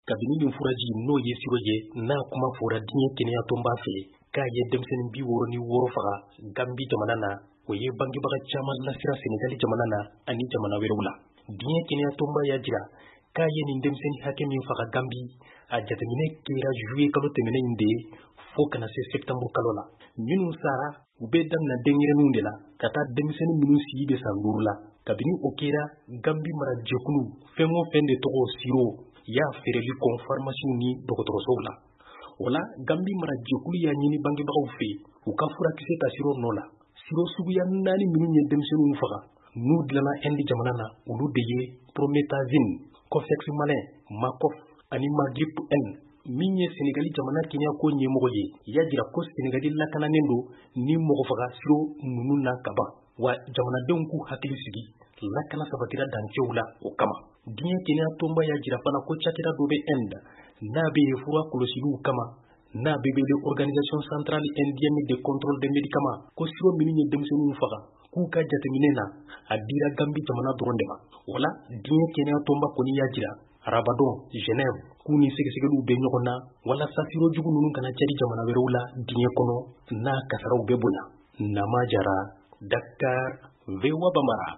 kabini nin furaji n'o ye siro ye n'a kuma fɔra diɲɛ kɛnɛya tɔnba fɛ k'a ye denmisɛnnin 66 faga Gambi jamana na, o ye bangebaga caman lasira Senegali jamana na ani jamana wɛrɛw la. Diɲɛ kɛnɛya tɔnba y'a jira k'a ye nin denmisɛnnin hakɛ min faga Gambi a jateminɛ kɛra juillet kalo tɛmɛnen in de fo kana se septembre kalo la. Minnu sara u bɛ damina denyɛrɛninw de la ka taa denmisɛnnin minnu sigi bɛ san 5 la. Kabini o kɛra Gambi mara jɛkulu fɛn o fɛn de tɔgɔ siro y'a feereli kɔn farmasiw ni dɔgɔtɔrɔsow la. O la Gambi mara jɛkulu y'a ɲini bangebagaw fɛ u ka furakisɛ ta siro nɔ la. Siro suguya 4 minnu ye denmisɛnninw faga n'u dilanna Inde jamana na olu de ye Promethazine, Cofex Malin, Macof ani Magrip N. Min ye Senegali jamana kɛnɛya ko ɲɛmɔgɔ ye y'a jira ko Senegali lakananen don ni mɔgɔfaga siro ninnu na kaban, wa jamanadenw k'u hakili sigi lakana sabatira dancɛw la o kama. Diɲɛ kɛnɛya tɔnba y'a jira fana ko cakɛda dɔ bɛ Inde n'a bɛ fura kɔlɔsiliw kama n'a bɛ wele Organisation Centrale Indienne de Contrôle des Médicaments ko siro minnu ye denmisɛnninw faga k'u ka jateminɛ na a dira Gambi jamana dɔrɔn de ma. O la diɲɛ kɛnɛya tɔnba kɔni y'a jira Rabadon, Genève k'u ni sɛgɛsɛgɛliw bɛ ɲɔgɔn na walasa siro jugu ninnu kana cari jamana wɛrɛw la diɲɛ kɔnɔ n'a kasaraw bɛ bonya. Nama Jara, Dakar, VOA Bambara.